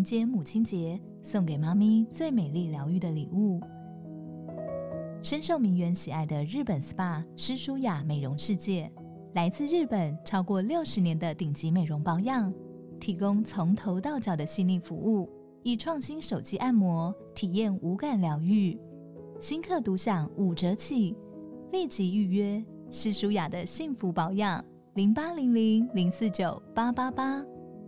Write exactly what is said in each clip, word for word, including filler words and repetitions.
接母亲节，送给妈咪最美丽疗愈的礼物。深受名媛喜爱的日本 S P A 施舒雅美容世界，来自日本超过六十年的顶级美容保养，提供从头到脚的细腻服务，以创新手机按摩体验无感疗愈。新客独享五折起，立即预约施舒雅的幸福保养零八零零零四九八八八。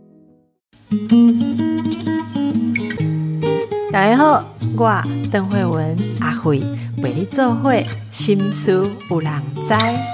大家好，我邓惠文阿惠为你做会心事有人知。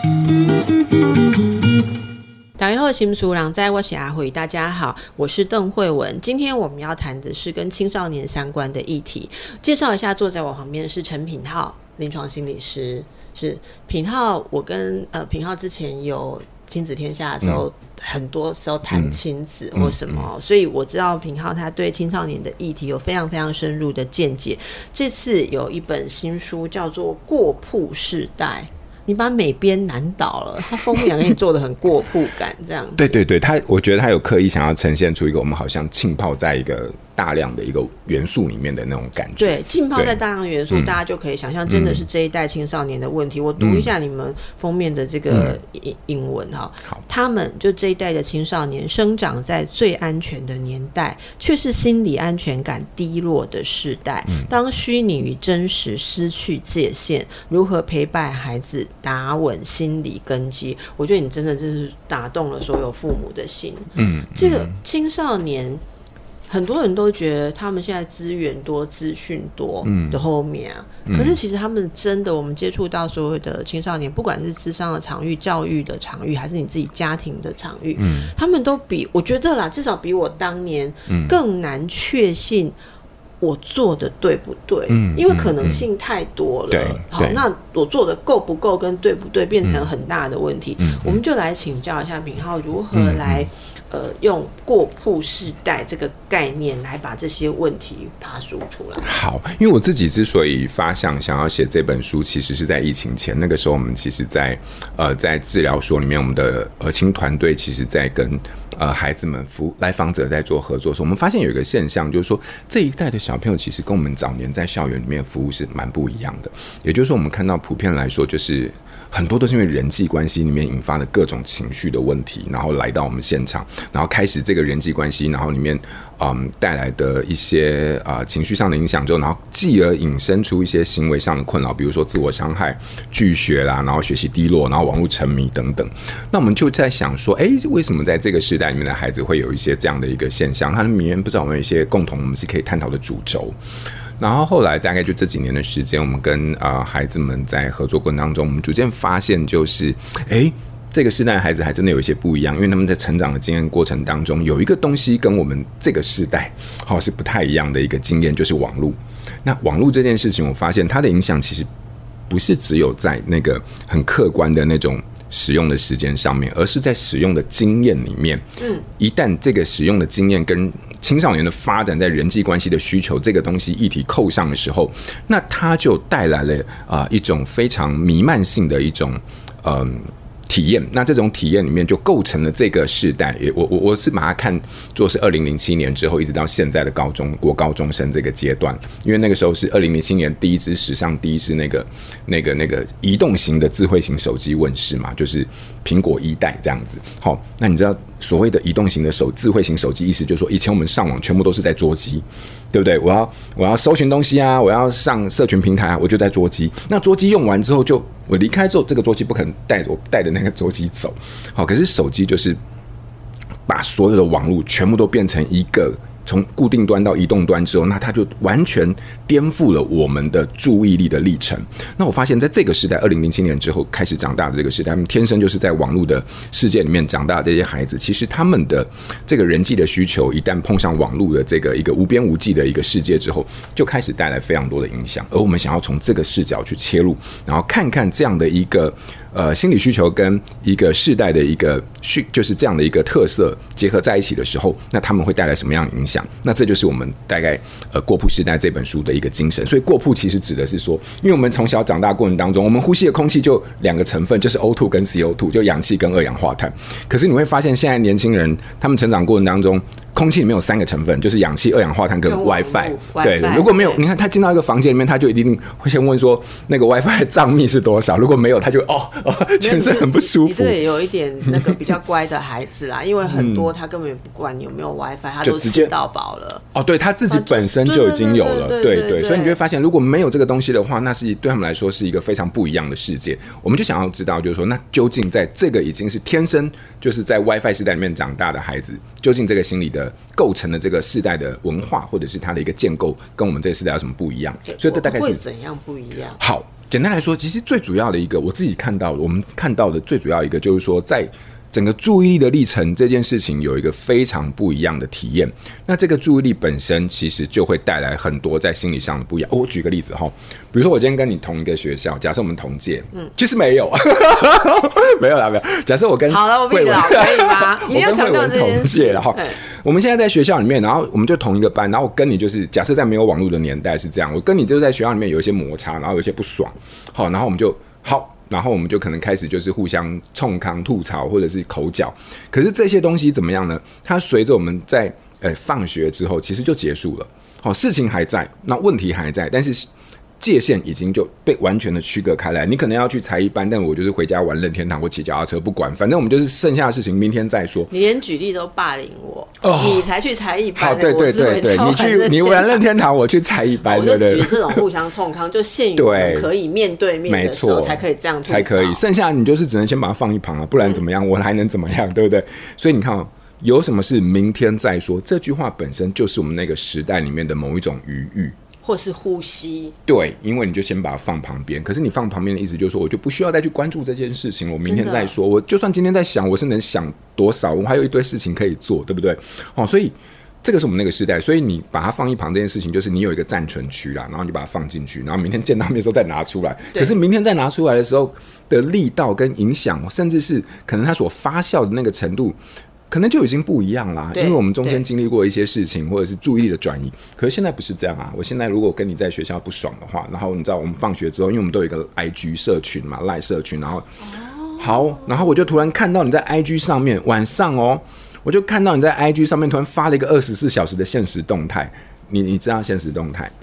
大家好，心事有人知，我是阿惠。大家好，我是邓惠文。今天我们要谈的是跟青少年相关的议题。介绍一下，坐在我旁边的是陈品皓临床心理师。是品皓，我跟呃品皓之前有亲子天下的时候、嗯、很多时候谈亲子或什么、嗯嗯、所以我知道品皓他对青少年的议题有非常非常深入的见解。这次有一本新书叫做《过曝世代》，你把美编难倒了，他封面给你做的很过曝感这样子。 对对对，他我觉得他有刻意想要呈现出一个我们好像浸泡在一个大量的一个元素里面的那种感觉。 对，浸泡在大量元素，大家就可以想象，真的是这一代青少年的问题。嗯、我读一下你们封面的这个英文哈、嗯，他们就这一代的青少年生长在最安全的年代，却是心理安全感低落的世代。嗯、当虚拟与真实失去界限，如何陪伴孩子打稳心理根基？我觉得你真的就是打动了所有父母的心。嗯，这个青少年。很多人都觉得他们现在资源多、资讯多的后面啊、嗯，可是其实他们真的，我们接触到所有的青少年，不管是諮商的场域、教育的场域，还是你自己家庭的场域，嗯，他们都比我觉得啦，至少比我当年更难确信我做的对不对，嗯，因为可能性太多了。嗯、好，那我做的够不够跟对不对变成很大的问题。嗯嗯、我们就来请教一下品皓，如何来。嗯嗯呃，用过曝世代这个概念来把这些问题爬梳出来。 好，因为我自己之所以发想想要写这本书，其实是在疫情前，那个时候我们其实在呃在治疗所里面，我们的儿青团队其实在跟呃孩子们服来访者在做合作的时候，我们发现有一个现象，就是说这一代的小朋友其实跟我们早年在校园里面服务是蛮不一样的。也就是说，我们看到普遍来说，就是很多都是因为人际关系里面引发的各种情绪的问题，然后来到我们现场。然后开始这个人际关系，然后里面嗯带来的一些啊、呃、情绪上的影响之后，然后继而引申出一些行为上的困扰，比如说自我伤害、拒学啦，然后学习低落，然后网络沉迷等等。那我们就在想说，哎，为什么在这个时代里面的孩子会有一些这样的一个现象？它里面不知道有没有一些共同我们是可以探讨的主轴。然后后来大概就这几年的时间，我们跟呃孩子们在合作过程当中，我们逐渐发现，就是哎。这个世代的孩子还真的有一些不一样，因为他们在成长的经验过程当中，有一个东西跟我们这个世代、哦、是不太一样的一个经验，就是网络。那网络这件事情，我发现它的影响其实不是只有在那个很客观的那种使用的时间上面，而是在使用的经验里面。嗯，一旦这个使用的经验跟青少年的发展在人际关系的需求这个东西议题扣上的时候，那它就带来了、呃、一种非常弥漫性的一种嗯。呃体验，那这种体验里面就构成了这个世代。也我我我是把它看作是二零零七年之后一直到现在的高中国高中生这个阶段，因为那个时候是二零零七年第一支史上第一支那个那个那个移动型的智慧型手机问世嘛，就是苹果一代这样子。好，那你知道所谓的移动型的手智慧型手机，意思就是说以前我们上网全部都是在桌机。对不对？我要我要搜寻东西啊，我要上社群平台啊，我就在桌机。那桌机用完之后就，就我离开之后，这个桌机不可能带着我带着那个桌机走。好，可是手机就是把所有的网络全部都变成一个。从固定端到移动端之后，那它就完全颠覆了我们的注意力的历程。那我发现在这个时代，二零零七年之后开始长大的这个时代，他们天生就是在网络的世界里面长大的这些孩子，其实他们的这个人际的需求，一旦碰上网络的这个一个无边无际的一个世界之后，就开始带来非常多的影响。而我们想要从这个视角去切入，然后看看这样的一个呃心理需求跟一个世代的一个需就是这样的一个特色结合在一起的时候，那他们会带来什么样的影响？那这就是我们大概呃过铺时代这本书的一个精神。所以过铺其实指的是说，因为我们从小长大过程当中，我们呼吸的空气就两个成分，就是 O 二 跟 C O 二，就氧气跟二氧化碳。可是你会发现，现在年轻人他们成长过程当中，空气里面有三个成分，就是氧气、二氧化碳跟 WiFi。对，如果没有，你看他进到一个房间里面，他就一定会先问说那个 WiFi 的账密是多少。如果没有，他就哦哦，全身很不舒服。 这也有一点那个比较乖的孩子啦，因为很多他根本不管你有没有 WiFi， 他都吃到饱了。哦， 对，他自己本身就已经有了，对 对, 对, 对, 对。所以你会发现，如果没有这个东西的话，那是对他们来说是一个非常不一样的世界。我们就想要知道，就是说，那究竟在这个已经是天生就是在 WiFi 时代里面长大的孩子，究竟这个心理的构成的这个世代的文化，或者是它的一个建构，跟我们这个世代有什么不一样？所以这大概是会怎样不一样？ 好，简单来说，其实最主要的一个，我自己看到的，我们看到的最主要一个就是说，在整个注意力的历程这件事情有一个非常不一样的体验。那这个注意力本身其实就会带来很多在心理上的不一样。我举个例子哈，比如说我今天跟你同一个学校，假设我们同届，嗯，其实没有，没有啦，没有。假设我跟好了，我闭了，可以吗？一定要强调这件事。 然后我们现在在学校里面，然后我们就同一个班，然后我跟你就是假设在没有网络的年代是这样，我跟你就在学校里面有一些摩擦，然后有一些不爽，好，然后我们就好。然后我们就可能开始就是互相冲康吐槽或者是口角，可是这些东西怎么样呢？它随着我们在呃放学之后其实就结束了，好，事情还在，那问题还在，但是界限已经就被完全的区隔开来。你可能要去才艺班，但我就是回家玩任天堂或骑脚踏车，不管，反正我们就是剩下的事情明天再说。 你连举例都霸凌我，哦、你才去才艺班。 好，对对对对，你去你玩任天堂，我去才艺班，对对。 我就举这种互相冲康，就限于我们可以面对面的时候才可以这样， 才可以。剩下你就是只能先把它放一旁啊，不然怎么样？嗯、我还能怎么样？对不对？所以你看、哦。有什么事明天再说，这句话本身就是我们那个时代里面的某一种余裕， 或是呼吸。 对，因为你就先把它放旁边，可是你放旁边的意思就是说，我就不需要再去关注这件事情，我明天再说。我就算今天在想，我是能想多少，我还有一堆事情可以做，对不对？哦，所以这个是我们那个时代，所以你把它放一旁这件事情，就是你有一个暂存区啦，然后你把它放进去，然后明天见到面的时候再拿出来。可是明天再拿出来的时候的力道跟影响，甚至是可能它所发酵的那个程度。可能就已经不一样啦，因为我们中间经历过一些事情，或者是注意力的转移。可是现在不是这样啊！我现在如果跟你在学校不爽的话，然后你知道我们放学之后，因为我们都有一个 I G 社群嘛 ，Line 社群，然后、哦、好，然后我就突然看到你在 I G 上面晚上哦，我就看到你在 I G 上面突然发了一个二十四小时的限时动态，你你知道限时动态？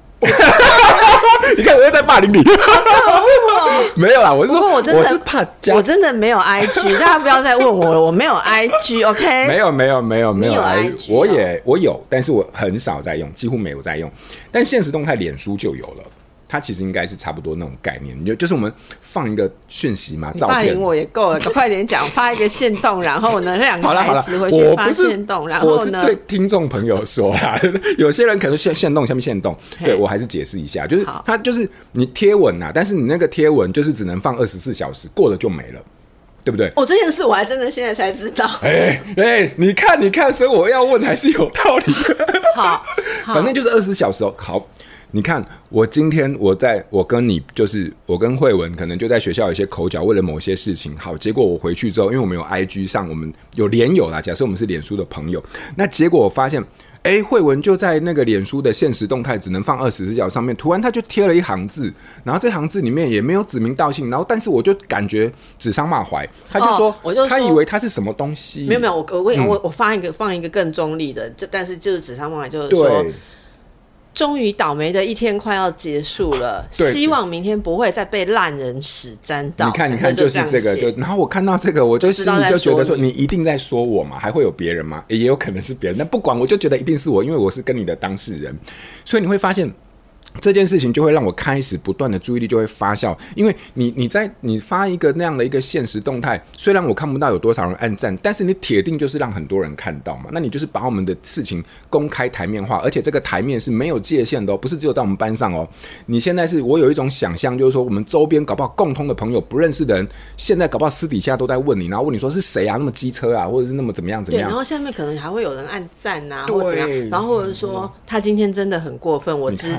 你看我又在霸凌你。没有啦，我是说，我真的我是怕加， 我真的没有 I G， 大家不要再问我了，我没有 I G，OK？、Okay? 没有没有没有没有 I G， 我也我有，但是我很少在用，几乎没有在用。但限时动态脸书就有了。它其实应该是差不多那种概念，就就是我们放一个讯息嘛，照片。 霸凌我也够了，快点讲，发一个限动，然后呢，两个孩子回去发限动，然后呢， 我是对听众朋友说啦，有些人可能限限动下面限动，对我还是解释一下，就是它就是你贴文呐，但是你那个贴文就是只能放二十四小时，过了就没了。对不对？ 哦，这件事我还真的现在才知道。 哎哎、欸欸，你看你看，所以我要问还是有道理的。好，反正就是二十小时哦。好，你看我今天我在我跟你就是我跟慧文可能就在学校有一些口角，为了某些事情。好，结果我回去之后，因为我们有 I G 上，我们有连友啦。假设我们是脸书的朋友，那结果我发现。哎，慧文就在那个脸书的限时动态只能放二十四小时上面，突然他就贴了一行字，然后这行字里面也没有指名道姓，然后但是我就感觉指桑骂槐，他就说，哦、我就说他以为他是什么东西， 没有没有，我我、嗯、我我放一个放一个更中立的，就但是就是指桑骂槐，就是说。终于倒霉的一天快要结束了，希望明天不会再被烂人屎沾到。 你看，你看，就是这个，就然后我看到这个，我就心里就觉得说，你一定在说我嘛，还会有别人吗？也有可能是别人，但不管，我就觉得一定是我，因为我是跟你的当事人，所以你会发现。这件事情就会让我开始不断的注意力就会发酵，因为你你在你发一个那样的一个限时动态，虽然我看不到有多少人按赞，但是你铁定就是让很多人看到嘛。那你就是把我们的事情公开台面化，而且这个台面是没有界限的哦，不是只有在我们班上哦。你现在是我有一种想象，就是说我们周边搞不好共同的朋友、不认识的人，现在搞不好私底下都在问你，然后问你说是谁啊？那么机车啊，或者是那么怎么样怎么样？ 对，然后下面可能还会有人按赞啊，或者怎么样，然后或者说他今天真的很过分，我支持你。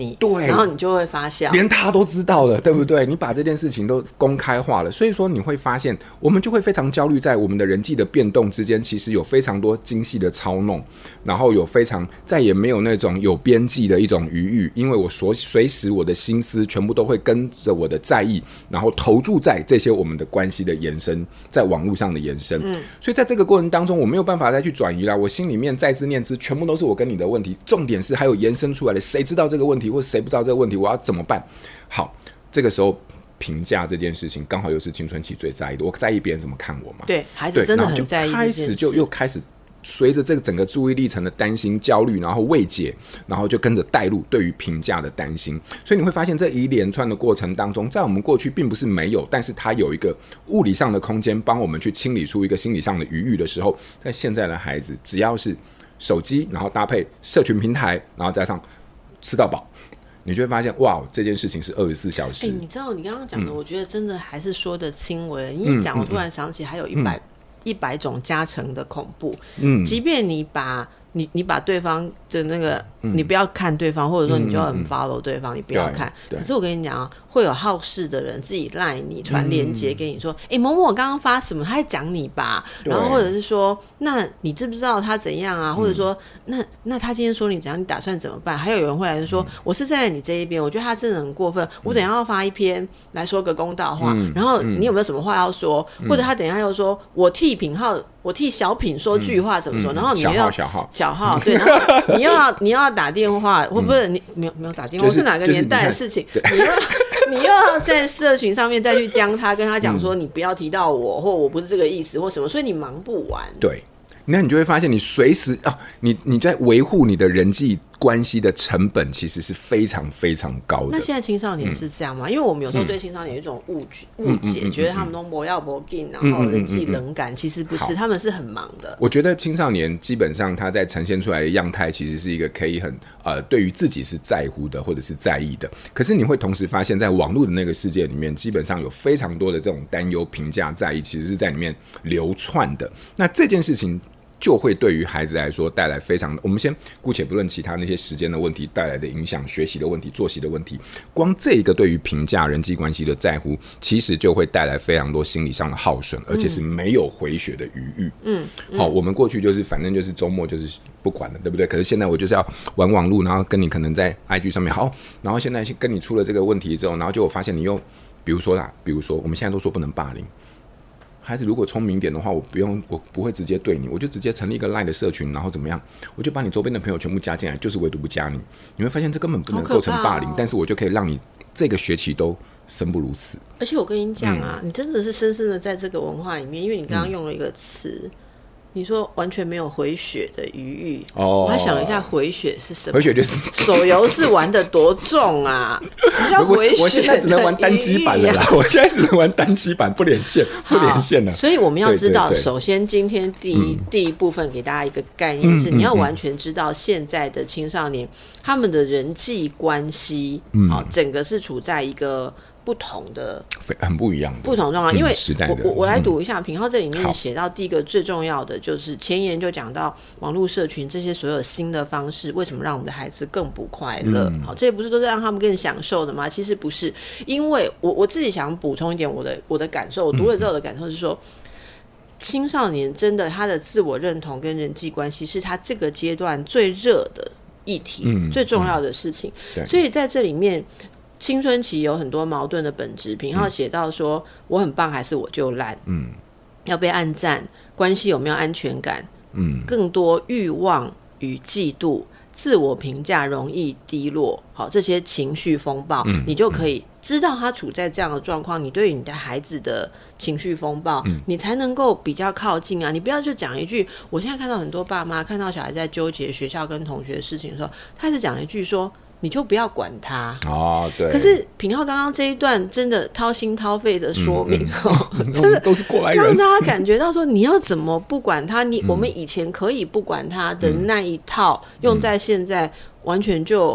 你， 对， 然后你就会发笑， 连他都知道了，对不对？你把这件事情都公开化了，所以说你会发现，我们就会非常焦虑，在我们的人际的变动之间，其实有非常多精细的操弄，然后有非常再也没有那种有边际的一种余裕，因为我所随时我的心思全部都会跟着我的在意，然后投注在这些我们的关系的延伸，在网络上的延伸。嗯，所以在这个过程当中，我没有办法再去转移啦。我心里面在之念之，全部都是我跟你的问题。重点是还有延伸出来的，谁知道这个问题，或谁不知道这个问题，我要怎么办？好，这个时候评价这件事情，刚好又是青春期最在意的。我在意别人怎么看我嘛？ 对，孩子真的很在意这件事。 开始就又开始。随着这个整个注意力层的担心、焦虑，然后未解，然后就跟着带入对于评价的担心，所以你会发现这一连串的过程当中，在我们过去并不是没有，但是它有一个物理上的空间帮我们去清理出一个心理上的余裕的时候，在现在的孩子，只要是手机，然后搭配社群平台，然后加上吃到饱，你就会发现，哇，这件事情是二十四小时。 欸、你知道你刚刚讲的、嗯，我觉得真的还是说的轻微。你一讲，我突然想起还有一百、嗯。一百种加成的恐怖，嗯，即便你把你你把对方的那个、嗯，你不要看对方，或者说你就很 follow 对方，嗯、你不要看。可是我跟你讲啊，会有好事的人自己赖你传连结给你说，哎、嗯欸，某某我刚刚发什么，他在讲你吧，然后或者是说，那你知不知道他怎样啊？或者说，那那他今天说你怎样，你打算怎么办？还有人会来说，嗯、我是站在你这一边，我觉得他真的很过分，我等一下要发一篇来说个公道话，嗯、然后你有没有什么话要说？嗯、或者他等一下又说我替品号。我替小品说句话怎么说、嗯嗯、然后你又要小号小号对，然后你又要你又要打电话，或、嗯、不是你没有没有打电话、就是、是哪个年代的事情、就是、你, 你又你又要在社群上面再去刁他，跟他讲说你不要提到我、嗯、或我不是这个意思或什么，所以你忙不完。 对，那你就会发现你随时啊，你你在维护你的人际关系的成本其实是非常非常高的。 那现在青少年是这样吗？嗯、因为我们有时候对青少年有一种误误解、嗯，觉得他们都不要不紧，然后人际冷感、嗯嗯嗯嗯，其实不是，他们是很忙的。 我觉得青少年基本上他在呈现出来的样态，其实是一个可以很呃对于自己是在乎的或者是在意的。可是你会同时发现，在网络的那个世界里面，基本上有非常多的这种担忧、评价、在意，其实是在里面流窜的。那这件事情。就会对于孩子来说带来非常，我们先姑且不论其他那些时间的问题带来的影响、学习的问题、作息的问题，光这个对于评价、人际关系的在乎，其实就会带来非常多心理上的耗损，而且是没有回血的余裕。嗯，好，我们过去就是反正就是周末就是不管了，对不对？可是现在我就是要玩网络，然后跟你可能在 I G 上面好，然后现在跟你出了这个问题之后，然后就我发现你又，比如说啦，比如说我们现在都说不能霸凌。孩子如果聪明一点的话，我不用，我不会直接对你，我就直接成立一个 LINE 的社群，然后怎么样？我就把你周边的朋友全部加进来，就是唯独不加你。你会发现这根本不能构成霸凌，哦、但是我就可以让你这个学期都生不如死。 而且我跟你讲啊、嗯，你真的是深深的在这个文化里面，因为你刚刚用了一个词。嗯，你说完全没有回血的余裕、哦、我还想了一下回血是什么。 回血就是手游是玩的多重啊？什么叫回血的余裕、啊、 我现在只能玩单机版了啦，我现在只能玩单机版，不连线，不连线了。 所以我们要知道，对对对，首先今天第一、嗯、第一部分给大家一个概念是，你要完全知道现在的青少年、嗯、他们的人际关系、嗯哦、整个是处在一个不同的很不一样的不同状况、嗯、因为我我我来读一下品皓这里面写到第一个最重要的就是前言就讲到网络社群这些所有新的方式为什么让我们的孩子更不快乐、嗯、好，这些不是都是让他们更享受的吗？其实不是，因为我我自己想补充一点我的我的感受，我读了之后的感受是说、嗯、青少年真的他的自我认同跟人际关系是他这个阶段最热的议题、嗯、最重要的事情、嗯、所以在这里面青春期有很多矛盾的本质，品皓写到说、嗯、我很棒还是我就烂，嗯，要被按赞，关系有没有安全感，嗯，更多欲望与嫉妒，自我评价容易低落，好，这些情绪风暴、嗯、你就可以知道他处在这样的状况，你对于你的孩子的情绪风暴、嗯、你才能够比较靠近啊。你不要就讲一句，我现在看到很多爸妈看到小孩在纠结学校跟同学的事情的时候，他是讲一句说你就不要管他哦，对。可是品皓刚刚这一段真的掏心掏肺的说明、嗯嗯、真的都是过来人， 让大家感觉到说你要怎么不管他，你、嗯、我们以前可以不管他的那一套、嗯、用在现在完全就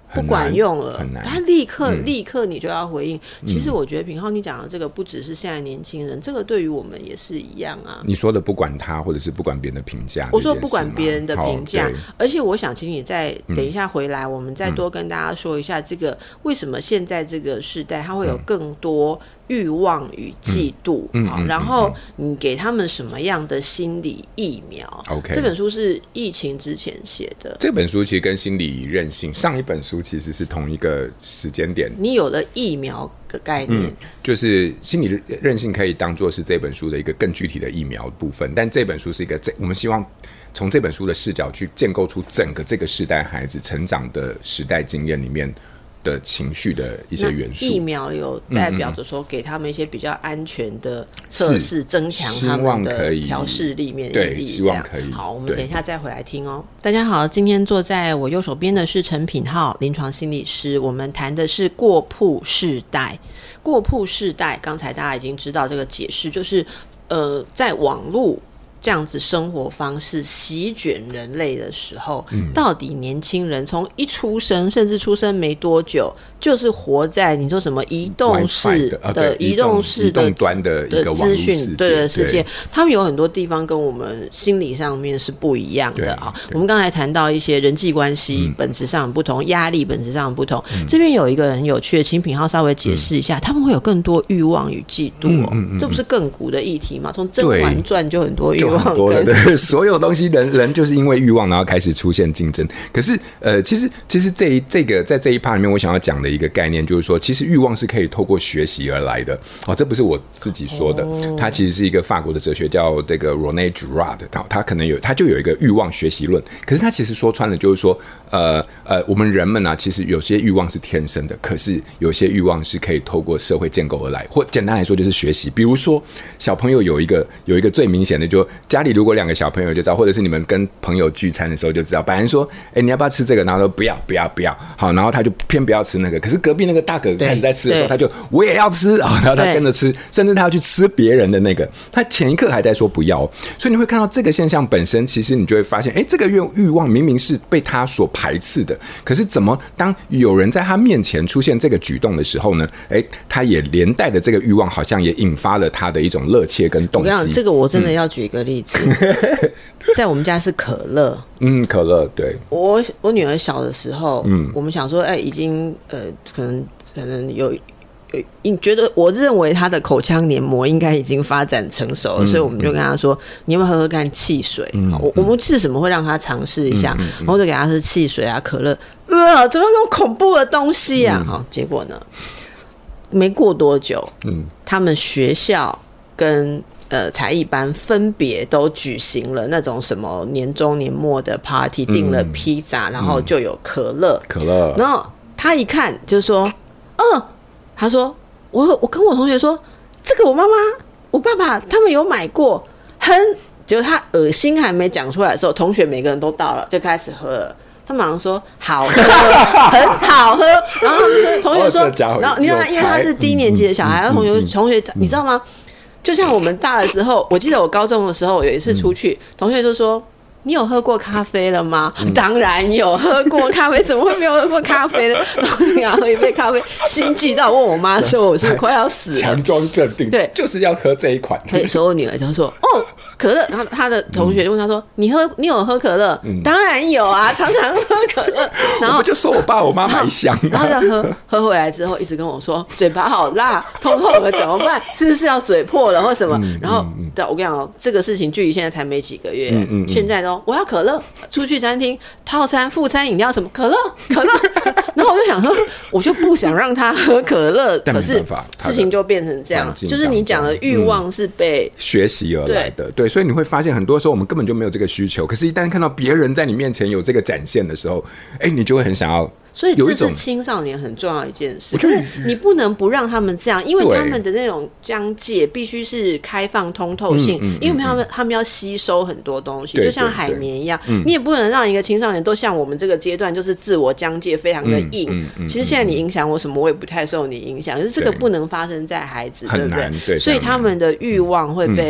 不管用了， 很难， 他立刻、嗯、立刻你就要回应。其实我觉得品皓你讲的这个不只是现在年轻人，这个对于我们也是一样啊。 你说的不管他，或者是不管别人的评价， 我说不管别人的评价，而且我想请你再等一下回来，嗯、我们再多跟大家说一下这个、嗯、为什么现在这个时代它会有更多欲望与嫉妒、嗯嗯嗯、然后你给他们什么样的心理疫苗、 okay. 这本书是疫情之前写的， 这本书其实跟心理韧性上一本书其实是同一个时间点， 你有了疫苗的概念、嗯、 就是心理韧性可以当作是这本书的一个更具体的疫苗部分，但这本书是一个我们希望从这本书的视角去建构出整个这个时代孩子成长的时代经验里面的情绪的一些元素。 疫苗有代表着说给他们一些比较安全的测试，增强他们的调试力、免疫力， 对，希望可以。 好，我们等一下再回来听哦。大家好，今天坐在我右手边的是陈品皓临床心理师，我们谈的是过曝世代。过曝世代，刚才大家已经知道这个解释，就是呃，在网络这样子生活方式席卷人类的时候、嗯、到底年轻人从一出生甚至出生没多久就是活在你说什么移动式的、啊、的移动式的端的一个网络世界， 对的世界，他们有很多地方跟我们心理上面是不一样的啊。我们刚才谈到一些人际关系本质上不同、嗯、压力本质上不同、嗯、这边有一个很有趣的，请品皓稍微解释一下、嗯、他们会有更多欲望与嫉妒哦、嗯嗯嗯、这不是亘古的议题吗？从甄嬛传就很多欲望， 很多的，对，所有东西人人就是因为欲望，然后开始出现竞争。可是，呃，其实其实这一这个在这一 part 里面，我想要讲的一个概念就是说，其实欲望是可以透过学习而来的。哦，这不是我自己说的，哦、它其实是一个法国的哲学叫这个 René Girard， 他他可能有他就有一个欲望学习论。可是他其实说穿了就是说，呃呃，我们人们啊，其实有些欲望是天生的，可是有些欲望是可以透过社会建构而来，或简单来说就是学习。比如说，小朋友有一个有一个最明显的，就家里如果两个小朋友就知道，或者是你们跟朋友聚餐的时候就知道，本来说，哎、欸，你要不要吃这个？然后说不要，不要，不要。好，然后他就偏不要吃那个。可是隔壁那个大哥开始在吃的时候，他就我也要吃，然后他跟着吃，甚至他要去吃别人的那个。他前一刻还在说不要，所以你会看到这个现象本身，其实你就会发现，哎、欸，这个欲望明明是被他所排斥的，可是怎么当有人在他面前出现这个举动的时候呢？哎、欸，他也连带的这个欲望，好像也引发了他的一种热切跟动机。我跟你讲， 这个我真的要举一个例子。嗯在我们家是可乐， 嗯，可乐，对， 我我女儿小的时候，嗯，我们想说，哎、欸，已经呃，可能可能有有，你觉得我认为她的口腔黏膜应该已经发展成熟了，嗯、所以我们就跟她说，嗯、你要不要喝喝看汽水？嗯、我我们是什么会让她尝试一下，嗯嗯嗯、然后就给她是汽水啊，可乐，呃，怎么那么恐怖的东西啊？好、嗯，结果呢，没过多久，嗯，他们学校跟呃，才艺班分别都举行了那种什么年终年末的 party， 订了披萨、嗯，然后就有可乐，可乐。然后他一看就说：“嗯，他说我我跟我同学说，这个我妈妈、我爸爸他们有买过，很……结果他恶心还没讲出来的时候，同学每个人都到了，就开始喝了。他马上说好喝，很好喝。然后同学说，然后你知道，因为他是低年级的小孩，然后同学同学你知道吗？”就像我们大的时候，我记得我高中的时候有一次出去，嗯、同学就说：“你有喝过咖啡了吗？”嗯、当然有喝过咖啡，怎么会没有喝过咖啡呢？然后你要喝一杯咖啡，心悸到问我妈说：“我是快要死了。” 强装镇定，对，就是要喝这一款。 所以说我女儿就说：“哦。”可乐，然后他的同学就问他说：“嗯、你喝，你有喝可乐？”嗯、当然有啊，常常喝可乐。然后我就说我爸我妈买香、啊， 然后要喝，喝回来之后一直跟我说嘴巴好辣，痛痛的怎么办？是不是要嘴破了或什么？嗯、然后，嗯、我跟你讲，这个事情距离现在才没几个月，嗯嗯嗯、现在都我要可乐，出去餐厅套餐副餐饮料什么可乐可乐，然后我就想说，我就不想让他喝可乐，可是事情就变成这样，就是你讲的欲望是被、嗯、 学习而来的，对。所以你会发现，很多时候我们根本就没有这个需求，可是，一旦看到别人在你面前有这个展现的时候，哎，你就会很想要。 所以这是青少年很重要的一件事，可是你不能不让他们这样，因为他们的那种疆界必须是开放通透性，嗯嗯嗯、因为他们他们要吸收很多东西，就像海绵一样，嗯、你也不能让一个青少年都像我们这个阶段就是自我疆界非常的硬。嗯嗯嗯、其实现在你影响我什么，我也不太受你影响，可是这个不能发生在孩子，对不对？对，所以他们的欲望会被、嗯。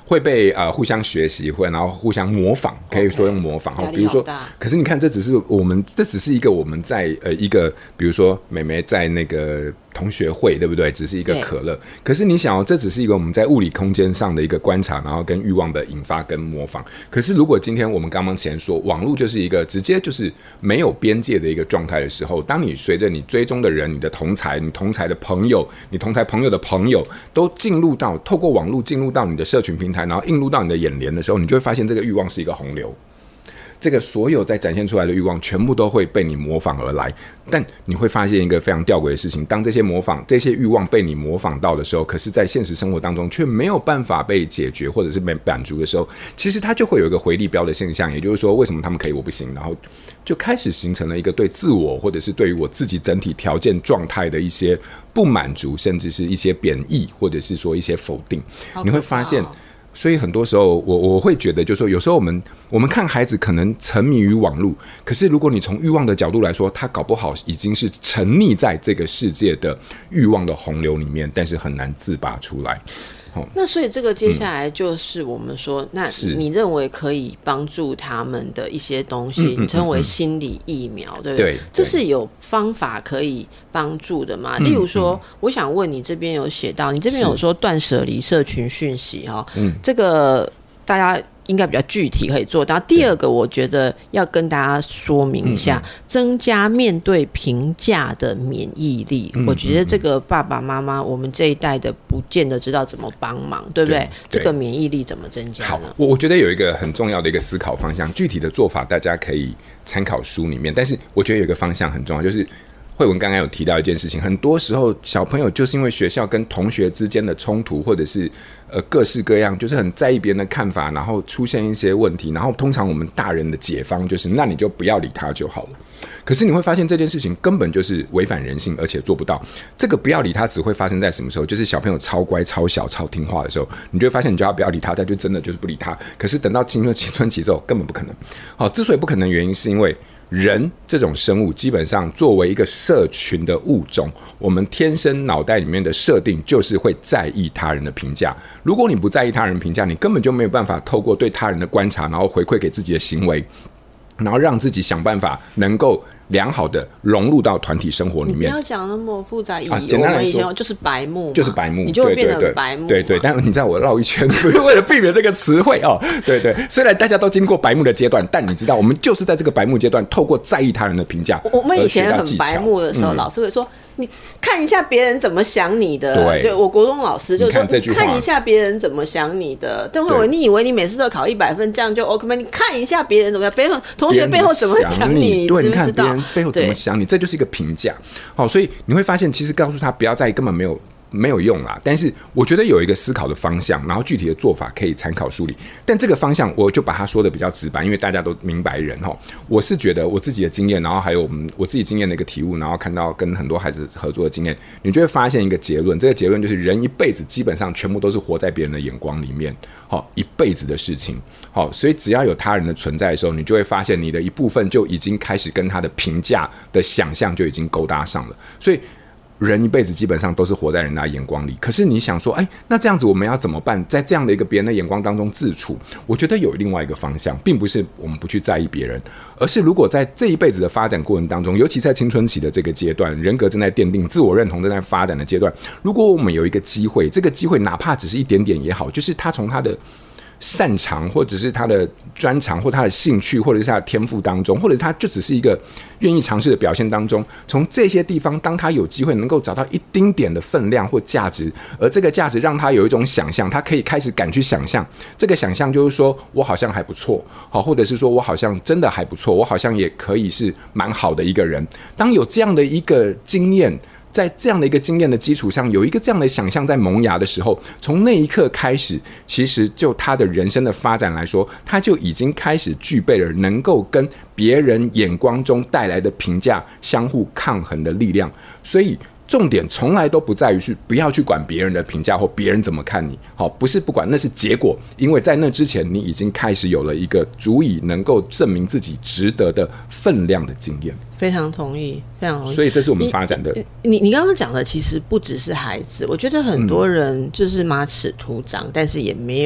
会被呃互相学习，会然后互相模仿，可以说用模仿。 Okay, 比如说，可是你看，这只是我们，这只是一个我们在呃一个，比如说妹妹在那个同学会，对不对？只是一个可乐。可是你想哦，这只是一个我们在物理空间上的一个观察，然后跟欲望的引发跟模仿。可是如果今天我们刚刚前说，网络就是一个直接就是没有边界的一个状态的时候，当你随着你追踪的人、你的同才、你同才的朋友、你同才朋友的朋友都进入到透过网络进入到你的社群平台，然后映入到你的眼帘的时候，你就会发现这个欲望是一个洪流。这个所有在展现出来的欲望全部都会被你模仿而来，但你会发现一个非常吊诡的事情，当这些模仿这些欲望被你模仿到的时候，可是在现实生活当中却没有办法被解决或者是被满足的时候，其实它就会有一个回力镖的现象，也就是说为什么他们可以我不行，然后就开始形成了一个对自我或者是对于我自己整体条件状态的一些不满足，甚至是一些贬义或者是说一些否定。你会发现所以很多时候我我会觉得就是说有时候我们我们看孩子可能沉迷于网络，可是如果你从欲望的角度来说，他搞不好已经是沉溺在这个世界的欲望的洪流里面，但是很难自拔出来。 那所以这个接下来就是我们说、嗯、那你认为可以帮助他们的一些东西、嗯嗯嗯、你称为心理疫苗，对不 对, 对？这是有方法可以帮助的吗？例如说、嗯嗯、我想问你这边有写到，你这边有说断舍离社群讯息、哦嗯、这个大家应该比较具体可以做到。第二个我觉得要跟大家说明一下、嗯嗯、增加面对评价的免疫力、嗯嗯嗯、我觉得这个爸爸妈妈我们这一代的不见得知道怎么帮忙，对不 对, 对, 对这个免疫力怎么增加呢？好， 我我觉得有一个很重要的一个思考方向，具体的做法大家可以参考书里面，但是我觉得有一个方向很重要，就是慧文刚刚有提到一件事情，很多时候小朋友就是因为学校跟同学之间的冲突，或者是呃各式各样，就是很在意别人的看法，然后出现一些问题，然后通常我们大人的解方就是那你就不要理他就好了。可是你会发现这件事情根本就是违反人性，而且做不到。这个不要理他只会发生在什么时候？就是小朋友超乖超小超听话的时候，你就会发现你就要不要理他，他就真的就是不理他。可是等到青春青春期之后根本不可能。好，之所以不可能原因是因为人这种生物基本上作为一个社群的物种，我们天生脑袋里面的设定就是会在意他人的评价。如果你不在意他人评价，你根本就没有办法透过对他人的观察，然后回馈给自己的行为，然后让自己想办法能够良好的融入到团体生活里面。 你不要讲那么复杂， 啊、简单来说我们以前就是白目， 就是白目， 你就会变成白目。 对 对, 对, 对, 对, 对，但你知道我绕一圈，为了避免这个词汇哦。对对，虽然大家都经过白目的阶段，但你知道，我们就是在这个白目阶段，透过在意他人的评价， 我们以前很白目的时候，嗯、老师会说。你看一下别人怎么想你的， 对, 对我国中老师就说 你 看, 看一下别人怎么想你的。邓慧文，你以为你每次都考一百分，这样就 OK 吗？你看一下别人怎么样，别人同学背后怎么想你， 对， 知不知道？ 你看别人背后怎么想你，这就是一个评价。好，所以你会发现，其实告诉他不要在意，根本没有。没有用啦，但是我觉得有一个思考的方向，然后具体的做法可以参考梳理。但这个方向我就把它说的比较直白，因为大家都明白人齁。我是觉得我自己的经验，然后还有我们我自己经验的一个体悟，然后看到跟很多孩子合作的经验，你就会发现一个结论。这个结论就是人一辈子基本上全部都是活在别人的眼光里面，好，一辈子的事情。好，所以只要有他人的存在的时候，你就会发现你的一部分就已经开始跟他的评价的想象就已经勾搭上了。所以人一辈子基本上都是活在人家的眼光里，可是你想说，哎，那这样子我们要怎么办？在这样的一个别人的眼光当中自处，我觉得有另外一个方向，并不是我们不去在意别人，而是如果在这一辈子的发展过程当中，尤其在青春期的这个阶段，人格正在奠定、自我认同正在发展的阶段，如果我们有一个机会，这个机会哪怕只是一点点也好，就是他从他的擅长，或者是他的专长，或他的兴趣，或者是他的天赋当中，或者他就只是一个愿意尝试的表现当中，从这些地方，当他有机会能够找到一丁点的分量或价值，而这个价值让他有一种想象，他可以开始敢去想象，这个想象就是说我好像还不错，或者是说我好像真的还不错，我好像也可以是蛮好的一个人。当有这样的一个经验，在这样的一个经验的基础上，有一个这样的想象在萌芽的时候，从那一刻开始，其实就他的人生的发展来说，他就已经开始具备了能够跟别人眼光中带来的评价相互抗衡的力量。所以重点从来都不在于是不要去管别人的评价或别人怎么看你，好，不是不管，那是结果，因为在那之前你已经开始有了一个足以能够证明自己值得的分量的经验。 非常同意，非常同意。 所以这是我们发展的。 你你刚刚讲的其实不只是孩子，我觉得很多人就是马齿徒长，嗯、但是也没有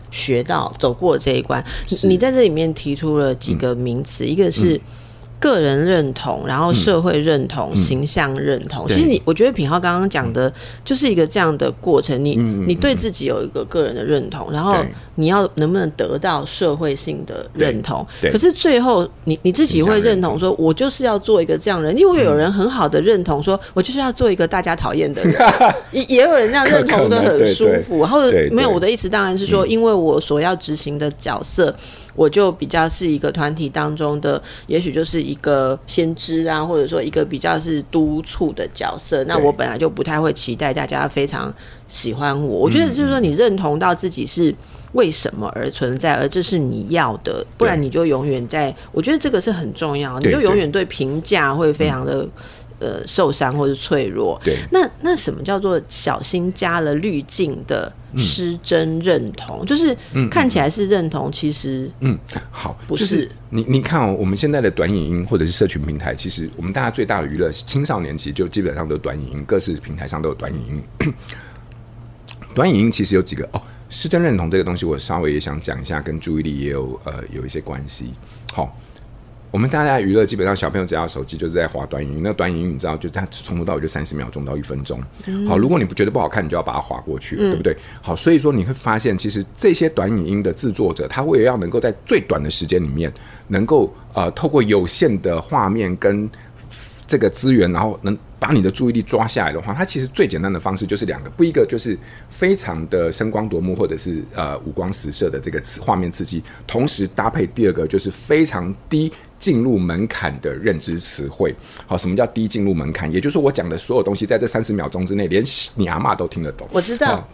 学到走过这一关。你在这里面提出了几个名词，嗯、一个是个人认同，然后社会认同、嗯、形象认同。其实你，我觉得品皓刚刚讲的就是一个这样的过程。你、嗯、你对自己有一个个人的认同，然后你要能不能得到社会性的认同？可是最后你你自己会认同说，我就是要做一个这样的人，因为有人很好的认同说，我就是要做一个大家讨厌的人，也也有人这样认同的很舒服。然后没有，我的意思当然是说，因为我所要执行的角色。我就比较是一个团体当中的，也许就是一个先知啊，或者说一个比较是督促的角色。那我本来就不太会期待大家非常喜欢我。我觉得就是说，你认同到自己是为什么而存在，而这是你要的，不然你就永远在。我觉得这个是很重要，你就永远对评价会非常的。呃，受伤或是脆弱，对，那那什么叫做小心加了滤镜的失真认同？嗯、就是看起来是认同，其实嗯，好，不是。就是你你看哦，我们现在的短影音或者是社群平台，其实我们大家最大的娱乐，青少年其实就基本上都有短影音，各式平台上都有短影音。短影音其实有几个哦，失真认同这个东西，我稍微也想讲一下，跟注意力也有呃有一些关系。好。我们大家娱乐基本上小朋友只要手机就是在滑短影音，那短影音你知道，就它从头到尾就三十秒钟到一分钟。嗯、好，如果你不觉得不好看，你就要把它滑过去，嗯、对不对？好，所以说你会发现，其实这些短影音的制作者，他为了要能够在最短的时间里面，能够呃透过有限的画面跟这个资源，然后能把你的注意力抓下来的话，它其实最简单的方式就是两个，不一个就是非常的声光夺目或者是呃五光十色的这个画面刺激，同时搭配第二个就是非常低进入门槛的认知词汇。好，什么叫低进入门槛？也就是说我讲的所有东西在这三十秒钟之内，连你阿嬷都听得懂。 我知道。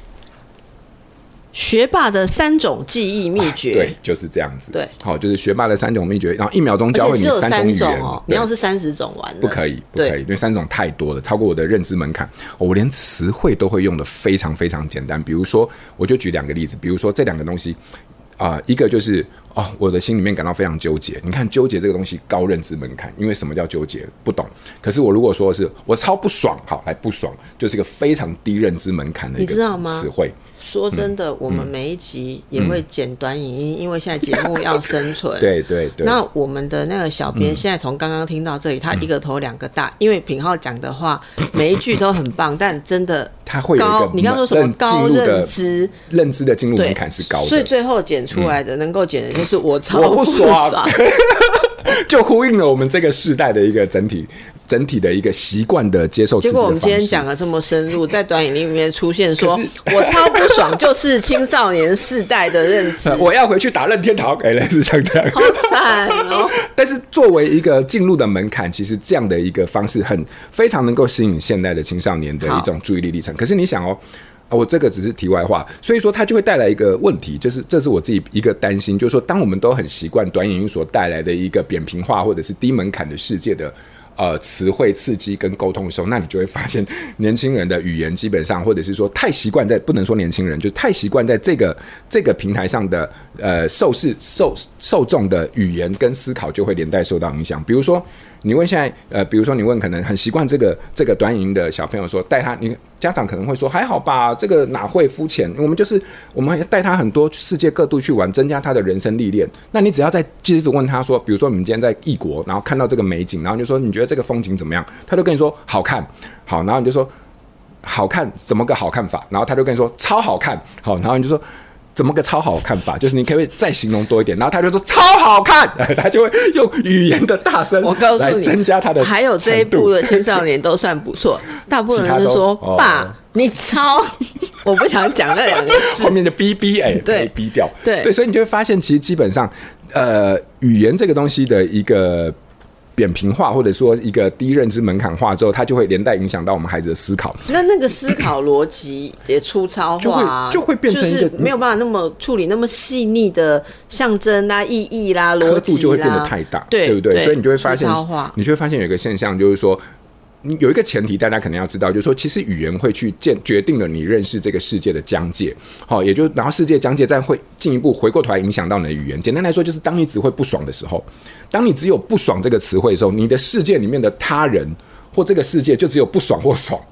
学霸的三种记忆秘诀、啊， 对，就是这样子。 对， 好，就是学霸的三种秘诀，然后一秒钟教会你三种语言。 哦、你要是三十种完了， 不可以，不可以，因为三种太多了，超过我的认知门槛。我连词汇都会用的非常非常简单。比如说，我就举两个例子，比如说这两个东西，啊、呃，一个就是哦，我的心里面感到非常纠结。你看，纠结这个东西高认知门槛，因为什么叫纠结？不懂。可是我如果说的是我超不爽，好，来不爽，就是一个非常低认知门槛的一个词汇。 说真的、嗯、我们每一集也会剪短影音、嗯、因为现在节目要生存对对对。 那我们的那个小编现在从刚刚听到这里、嗯、他一个头两个大、嗯、因为品皓讲的话每一句都很棒但真的他会有一个你刚刚说什么高认知认知的进入门槛是高的， 所以最后剪出来的、嗯、能够剪的就是我超不爽就呼应了我们这个世代的一个整体整体的一个习惯的接受刺激的方式。结果我们今天讲的这么深入，在短影音里面出现说我超不爽就是青少年世代的认知我要回去打任天堂，哎、欸，类似像这样好惨哦但是作为一个进入的门槛，其实这样的一个方式很非常能够吸引现代的青少年的一种注意力历程。可是你想哦，我这个只是题外话，所以说它就会带来一个问题，就是这是我自己一个担心，就是说当我们都很习惯短影音所带来的一个扁平化或者是低门槛的世界的呃词汇刺激跟沟通的时候，那你就会发现年轻人的语言基本上，或者是说太习惯在，不能说年轻人，就太习惯在这个这个平台上的呃受视受受众的语言跟思考就会连带受到影响。比如说你问现在呃，比如说你问可能很习惯这个这个短影音的小朋友说，带他，你家长可能会说还好吧，这个哪会肤浅？我们就是我们带他很多世界各地去玩，增加他的人生历练。那你只要再接着问他说，比如说你们今天在异国，然后看到这个美景，然后你就说你觉得这个风景怎么样？他就跟你说好看，好，然后你就说好看怎么个好看法？然后他就跟你说超好看，好，然后你就说。怎么个超好看法？就是你可不可以再形容多一点？然后他就说超好看，他就会用语言的大声来增加他的。 还有这一部的青少年都算不错，大部分人是说、哦、爸你超，我不想讲那两个字， 后面就逼逼哎，对，逼掉，对对，所以你就会发现，其实基本上，呃，语言这个东西的一个。扁平化或者说一个低认知门槛化之后，它就会连带影响到我们孩子的思考。 那那个思考逻辑也粗糙化、啊就，就会变成一个、 就是、没有办法那么处理那么细腻的象征啦、意义啦、逻辑啦，刻度就会变得太大，对, 对不对？所以你就会发现，你就会发现有一个现象，就是说。有一个前提，大家可能要知道，就是说，其实语言会去决定了你认识这个世界的疆界，好，也就然后世界疆界再会进一步回过头来影响到你的语言。简单来说，就是当你只会不爽的时候，当你只有不爽这个词汇的时候，你的世界里面的他人或这个世界就只有不爽或爽。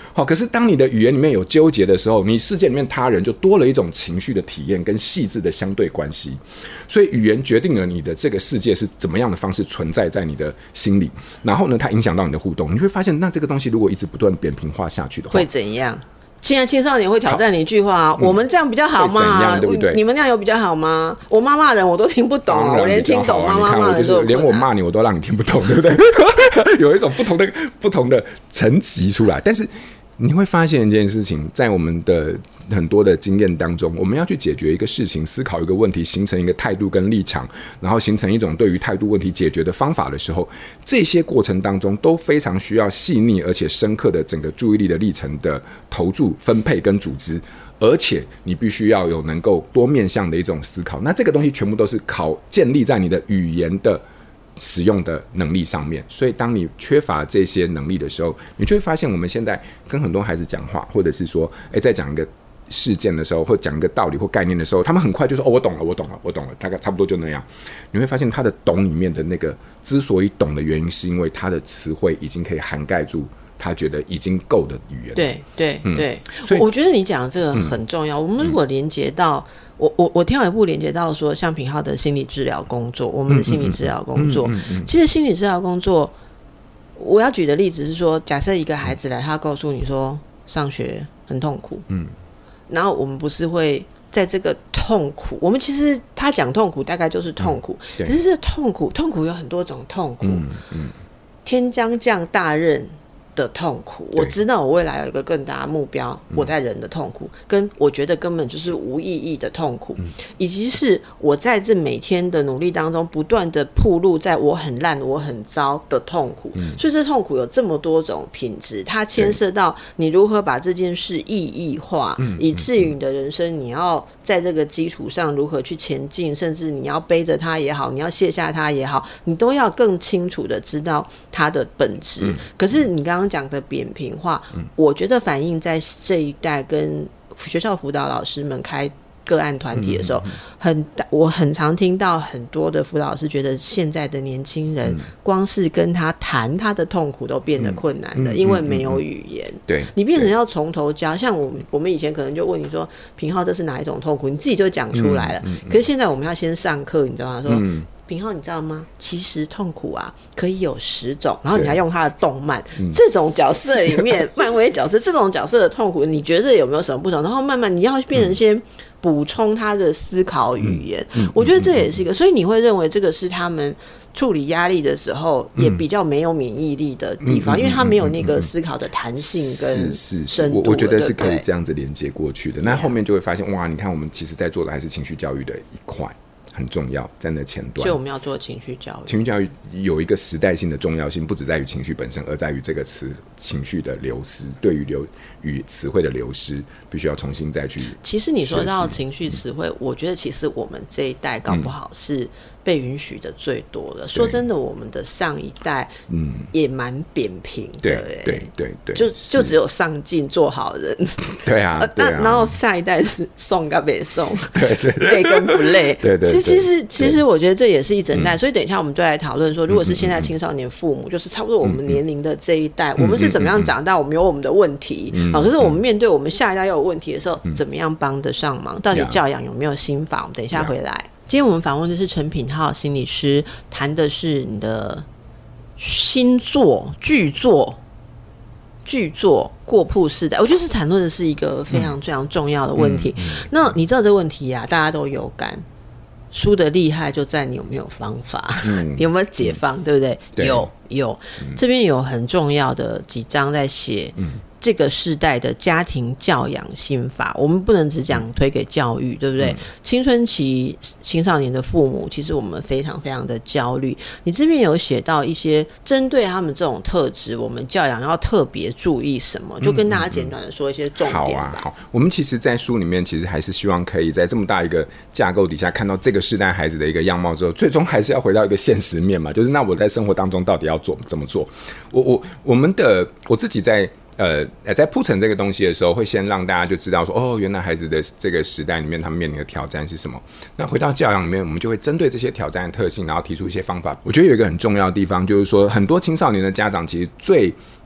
好，可是当你的语言里面有纠结的时候，你世界里面他人就多了一种情绪的体验跟细致的相对关系。所以语言决定了你的这个世界是怎么样的方式存在在你的心里，然后呢，它影响到你的互动。你会发现，那这个东西如果一直不断扁平化下去的话， 会怎样？现在青少年会挑战你一句话、啊嗯、我们这样比较好吗？ 对不对？ 你们那样有比较好吗？我妈骂人我都听不懂、啊、我连听懂妈妈骂人都连我骂你我都让你听不懂，对不对？有一种不同的不同的层级出来。但是你会发现一件事情，在我们的很多的经验当中，我们要去解决一个事情，思考一个问题，形成一个态度跟立场，然后形成一种对于态度问题解决的方法的时候，这些过程当中都非常需要细腻而且深刻的整个注意力的历程的投注、分配跟组织，而且你必须要有能够多面向的一种思考。那这个东西全部都是考建立在你的语言的使用的能力上面。所以当你缺乏这些能力的时候，你就会发现我们现在跟很多孩子讲话，或者是说诶在讲一个事件的时候，或讲一个道理或概念的时候，他们很快就说哦我懂了我懂了我懂了，大概差不多就那样。你会发现他的懂里面的那个之所以懂的原因，是因为他的词汇已经可以涵盖住他觉得已经够的语言。 对对对、嗯、我觉得你讲的这个很重要、嗯、我们如果连接到我我我跳一步连接到说像品皓的心理治疗工作，我们的心理治疗工作、嗯嗯嗯嗯、其实心理治疗工作我要举的例子是说，假设一个孩子来，他告诉你说上学很痛苦，嗯，然后我们不是会在这个痛苦，我们其实他讲痛苦大概就是痛苦、嗯、可是这痛苦痛苦有很多种痛苦、嗯嗯、天将降大任的痛苦，我知道我未来有一个更大的目标，我在人的痛苦、嗯、跟我觉得根本就是无意义的痛苦、嗯、以及是我在这每天的努力当中不断的暴露在我很烂我很糟的痛苦、嗯、所以这痛苦有这么多种品质，它牵涉到你如何把这件事意义化、嗯、以至于你的人生你要在这个基础上如何去前进，甚至你要背着它也好，你要卸下它也好，你都要更清楚的知道它的本质、嗯、可是你刚刚讲的扁平化、嗯、我觉得反映在这一代跟学校辅导老师们开个案团体的时候、嗯、很我很常听到很多的辅导老师觉得现在的年轻人、嗯、光是跟他谈他的痛苦都变得困难了、嗯、因为没有语言、嗯嗯嗯、对，你变成要从头教，像我们我们以前可能就问你说品皓这是哪一种痛苦，你自己就讲出来了、嗯嗯嗯、可是现在我们要先上课，你知道吗？说、嗯品皓你知道吗，其实痛苦啊可以有十种，然后你还用他的动漫、嗯、这种角色里面漫威角色这种角色的痛苦你觉得有没有什么不同，然后慢慢你要变成先补充他的思考语言、嗯嗯、我觉得这也是一个，所以你会认为这个是他们处理压力的时候也比较没有免疫力的地方、嗯、因为他没有那个思考的弹性跟深度。我我觉得是可以这样子连接过去的。那后面就会发现哇，你看我们其实在做的还是情绪教育的一块很重要，在那前端， 所以我们要做情绪教育。 情绪教育有一个时代性的重要性，不只在于情绪本身，而在于这个词情绪的流失，对于流与词汇的流失，必须要重新再去。 其实你说到情绪词汇、嗯，我觉得其实我们这一代搞不好是被允许的最多的。嗯、说真的，我们的上一代，嗯，也蛮扁平的、欸， 对对对对， 就就只有上进做好人， 对啊，对啊。 然后下一代是送跟没送， 对对对， 累跟不累， 对 对, 对。 其实其实我觉得这也是一整代，所以等一下我们就来讨论说，如果是现在青少年父母，就是差不多我们年龄的这一代，我们是怎么样长大，我们有我们的问题，好，可是我们面对我们下一代又有问题的时候，怎么样帮得上忙？到底教养有没有心法？我们等一下回来。今天我们访问的是陈品皓心理师，谈的是你的新作剧作剧作过曝世代，我觉得是谈论的是一个非常非常重要的问题、嗯嗯嗯、那你知道这个问题啊，大家都有感，书的厉害就在你有没有方法、嗯、有没有解放、嗯、对不对？对，有有、嗯、这边有很重要的几章在写、嗯这个世代的家庭教养心法，我们不能只讲推给教育，对不对、嗯、青春期青少年的父母其实我们非常非常的焦虑，你这边有写到一些针对他们这种特质我们教养要特别注意什么，就跟大家简短的说一些重点吧、嗯嗯嗯、好啊好，我们其实在书里面其实还是希望可以在这么大一个架构底下看到这个世代孩子的一个样貌之后，最终还是要回到一个现实面嘛，就是那我在生活当中到底要做怎么做。我我我们的我自己在呃，在铺陈这个东西的时候，会先让大家就知道说，哦，原来孩子的这个时代里面，他们面临的挑战是什么。那回到教养里面，我们就会针对这些挑战的特性，然后提出一些方法。我觉得有一个很重要的地方，就是说，很多青少年的家长其实最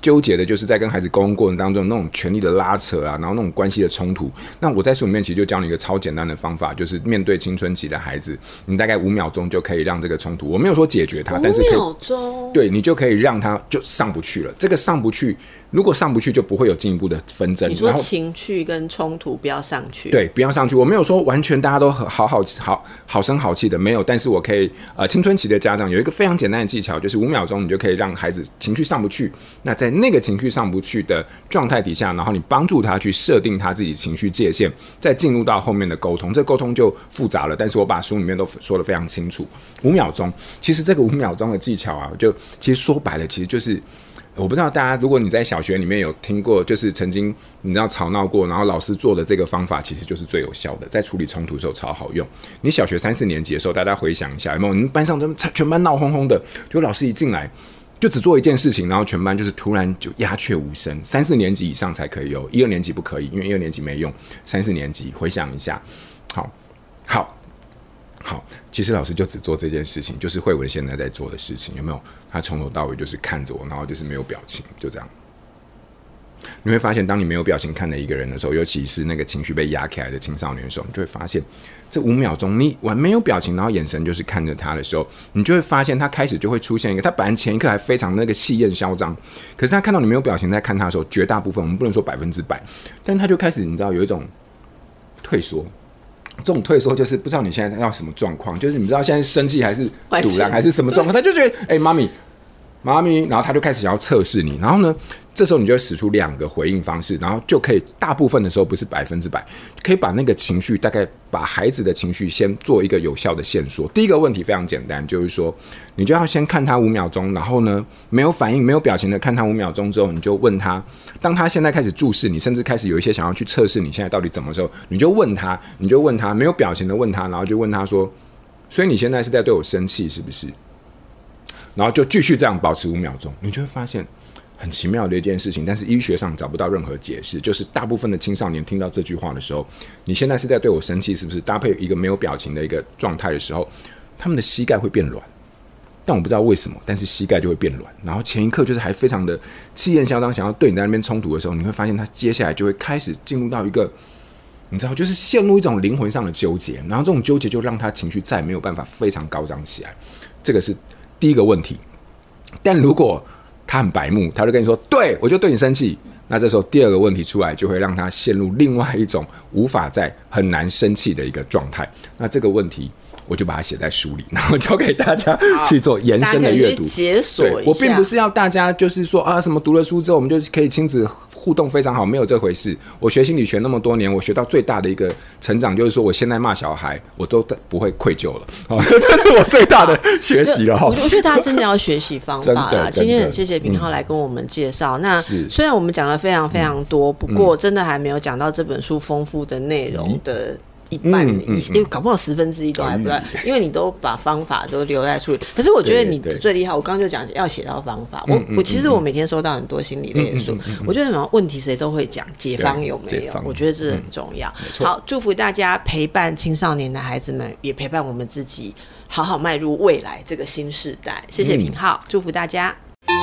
纠结的就是在跟孩子沟通过程当中那种权力的拉扯啊，然后那种关系的冲突。那我在书里面其实就教你一个超简单的方法，就是面对青春期的孩子，你大概五秒钟就可以让这个冲突，我没有说解决它，但是可以五秒钟， 对，你就可以让他就上不去了。这个上不去，如果上不去就不会有进一步的纷争。 你说情绪跟冲突不要上去， 对，不要上去。我没有说完全大家都好好好好声好气的，没有。但是我可以呃，青春期的家长有一个非常简单的技巧，就是五秒钟你就可以让孩子情绪上不去。那在那个情绪上不去的状态底下，然后你帮助他去设定他自己情绪界限，再进入到后面的沟通。这沟通就复杂了，但是我把书里面都说得非常清楚。五秒钟，其实这个五秒钟的技巧啊，就其实说白了，其实就是。我不知道大家，如果你在小学里面有听过，就是曾经你知道吵闹过，然后老师做的这个方法，其实就是最有效的，在处理冲突的时候超好用。你小学三四年级的时候，大家回想一下，有没有？你们班上全班闹哄哄的，就老师一进来就只做一件事情，然后全班就是突然就鸦雀无声。三四年级以上才可以有，一二年级不可以，因为一二年级没用。三四年级回想一下，好，好。好，其实老师就只做这件事情，就是慧文现在在做的事情，有没有？他从头到尾就是看着我，然后就是没有表情，就这样。你会发现，当你没有表情看着一个人的时候，尤其是那个情绪被压起来的青少年的时候，你就会发现，这五秒钟你完没有表情，然后眼神就是看着他的时候，你就会发现他开始就会出现一个，他本来前一刻还非常那个气焰嚣张，可是他看到你没有表情在看他的时候，绝大部分我们不能说百分之百，但他就开始你知道有一种退缩。这种退缩就是不知道你现在要什么状况，就是你不知道现在是生气还是堵然还是什么状况，他就觉得哎，妈咪，妈咪，然后他就开始想要测试你，然后呢，这时候你就会使出两个回应方式，然后就可以大部分的时候不是百分之百，可以把那个情绪大概把孩子的情绪先做一个有效的线索。第一个问题非常简单，就是说你就要先看他五秒钟，然后呢没有反应、没有表情的看他五秒钟之后，你就问他，当他现在开始注视你，甚至开始有一些想要去测试你现在到底怎么的时候，你就问他，你就问他没有表情的问他，然后就问他说，所以你现在是在对我生气是不是？然后就继续这样保持五秒钟，你就会发现很奇妙的一件事情，但是医学上找不到任何解释，就是大部分的青少年听到这句话的时候，你现在是在对我生气是不是，搭配一个没有表情的一个状态的时候，他们的膝盖会变软，但我不知道为什么，但是膝盖就会变软，然后前一刻就是还非常的气焰嚣张，想要对你在那边冲突的时候，你会发现他接下来就会开始进入到一个你知道就是陷入一种灵魂上的纠结，然后这种纠结就让他情绪再没有办法非常高涨起来，这个是第一个问题。但如果他很白目，他就跟你说对我就对你生气，那这时候第二个问题出来，就会让他陷入另外一种无法再很难生气的一个状态。那这个问题我就把它写在书里，然后交给大家去做延伸的阅读。 解锁一下。 对，我并不是要大家就是说啊，什么读了书之后我们就可以亲子互动非常好，没有这回事。我学心理学那么多年，我学到最大的一个成长就是说，我现在骂小孩，我都不会愧疚了。哦，这是我最大的学习了。 我觉得大家真的要学习方法啦。今天很谢谢品皓来跟我们介绍。嗯、那虽然我们讲了非常非常多，嗯、不过真的还没有讲到这本书丰富的内容的。嗯一半以，因为搞不好十分之一都还不在，因为你都把方法都留在书里。可是我觉得你最厉害，我刚刚就讲要写到方法。我我其实我每天收到很多心理类的书，我觉得什么问题谁都会讲，解方有没有？我觉得这很重要。好，祝福大家陪伴青少年的孩子们，也陪伴我们自己，好好迈入未来这个新世代。谢谢品皓，祝福大家。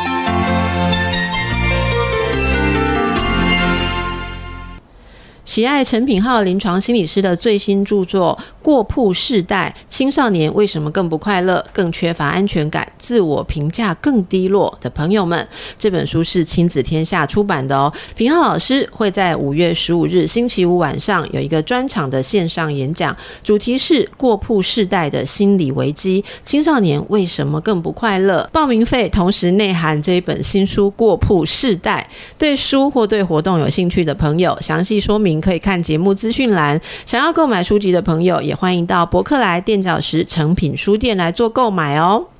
喜爱陈品皓临床心理师的最新著作《过曝世代：青少年为什么更不快乐、更缺乏安全感、自我评价更低落》的朋友们，这本书是亲子天下出版的哦。品皓老师会在五月十五日星期五晚上有一个专场的线上演讲，主题是过曝世代的心理危机，青少年为什么更不快乐？报名费同时内含这一本新书《过曝世代》。对书或对活动有兴趣的朋友，详细说明可以看节目资讯栏。想要购买书籍的朋友，也欢迎到博客来、垫脚石、诚品书店来做购买哦。